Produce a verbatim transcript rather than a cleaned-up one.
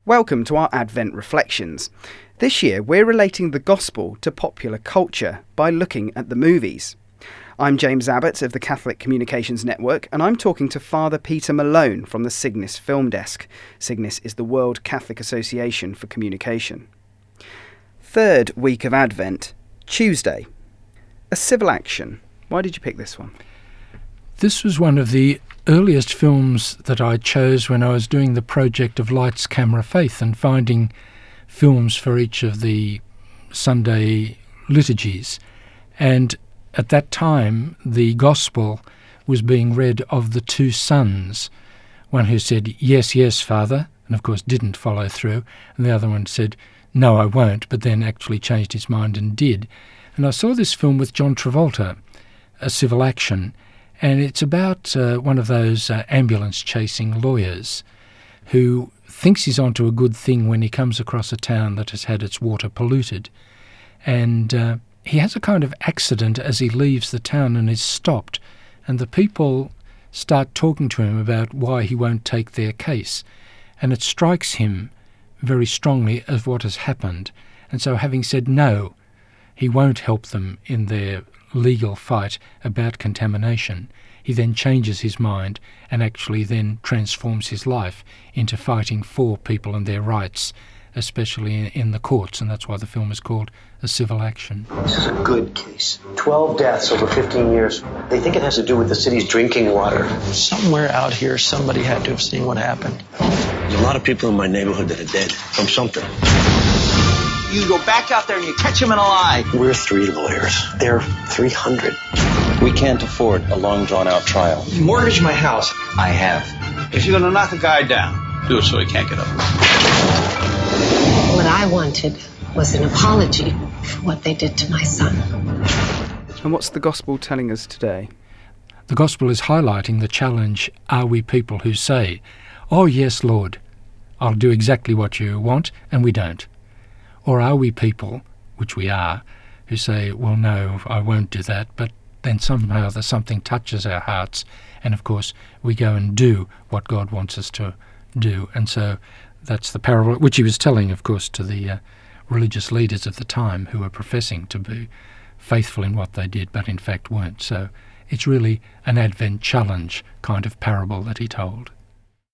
Welcome to our Advent Reflections. This year we're relating the Gospel to popular culture by looking at the movies. I'm James Abbott of the Catholic Communications Network, and I'm talking to Father Peter Malone from the Cygnus Film Desk. Cygnus is the World Catholic Association for Communication. Third week of Advent, Tuesday. A Civil Action. Why did you pick this one? This was one of the earliest films that I chose when I was doing the project of Lights, Camera, Faith and finding films for each of the Sunday liturgies. And at that time, the Gospel was being read of the two sons, one who said, "Yes, yes, Father," and of course didn't follow through, and the other one said, "No, I won't," but then actually changed his mind and did. And I saw this film with John Travolta, A Civil Action, and it's about uh, one of those uh, ambulance-chasing lawyers who thinks he's onto a good thing when he comes across a town that has had its water polluted. And uh, he has a kind of accident as he leaves the town and is stopped, and the people start talking to him about why he won't take their case. And it strikes him very strongly of what has happened. And so having said no, he won't help them in their legal fight about contamination. He then changes his mind and actually then transforms his life into fighting for people and their rights, especially in, in the courts, and that's why the film is called A Civil Action. This is a good case. Twelve deaths over fifteen years. They think it has to do with the city's drinking water. Somewhere out here, somebody had to have seen what happened. There's a lot of people in my neighborhood that are dead from something. You go back out there and you catch them in a lie. We're three lawyers. They're three hundred. We can't afford a long, drawn-out trial. You mortgaged my house. I have. If you're going to knock a guy down, do it so he can't get up. What I wanted was an apology for what they did to my son. And what's the Gospel telling us today? The Gospel is highlighting the challenge, are we people who say, "Oh yes, Lord, I'll do exactly what you want," and we don't? Or are we people, which we are, who say, "Well, no, I won't do that," but then somehow there's something touches our hearts, and of course we go and do what God wants us to do. And so that's the parable which he was telling, of course, to the uh, religious leaders of the time who were professing to be faithful in what they did, but in fact weren't. So it's really an Advent challenge kind of parable that he told.